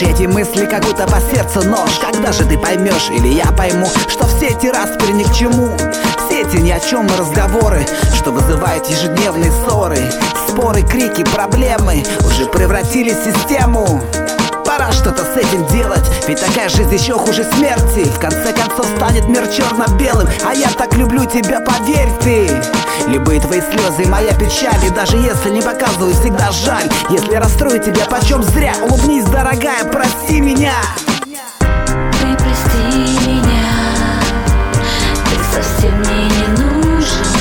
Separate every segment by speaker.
Speaker 1: Знаешь, эти мысли как будто по сердцу нож. Когда же ты поймешь, или я пойму, что все эти распри ни к чему? Все эти ни о чем разговоры, что вызывают ежедневные ссоры, споры, крики, проблемы уже превратились в систему. Пора что-то с этим делать, ведь такая жизнь еще хуже смерти. В конце концов станет мир черно-белым, а я так люблю тебя, поверь ты. Любые твои слезы и моя печаль, и даже если не показываю, всегда жаль. Если расстрою тебя почем зря, улыбнись, дорогая, прости меня.
Speaker 2: Ты прости меня, ты совсем мне не нужен.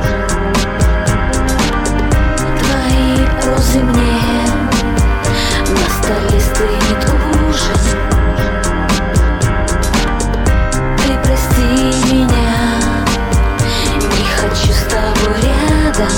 Speaker 2: Твои розы мне на столе стынет ужин. Ты прости меня, не хочу с тобой рядом.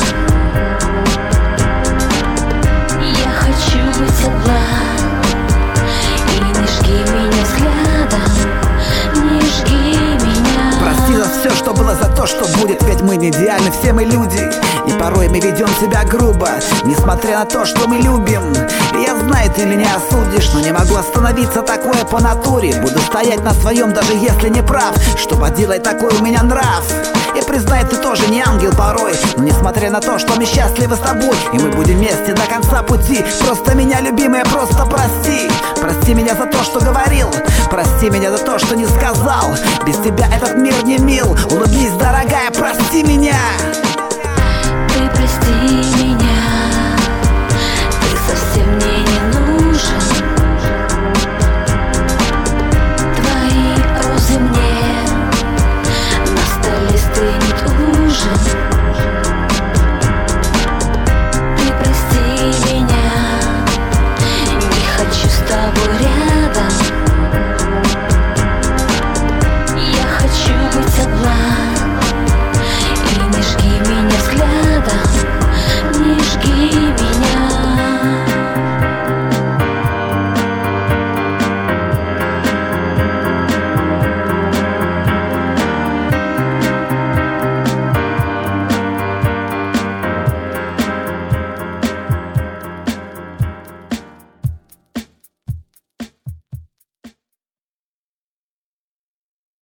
Speaker 2: Я хочу быть одна, и не жги меня взглядом, не жги меня.
Speaker 1: Прости за все, что было, за то, что будет. Ведь мы не идеальны, все мы люди, и порой мы ведем себя грубо, несмотря на то, что мы любим. И я знаю, ты меня осудишь, но не могу остановиться, такое по натуре. Буду стоять на своем, даже если не прав. Что поделать, такой у меня нрав. И признай, ты тоже не ангел порой, но несмотря на то, что мы счастливы с тобой, и мы будем вместе до конца пути. Просто меня, любимая, просто прости. Прости меня за то, что говорил, прости меня за то, что не сказал. Без тебя этот мир не мил. Улыбнись, дорогая.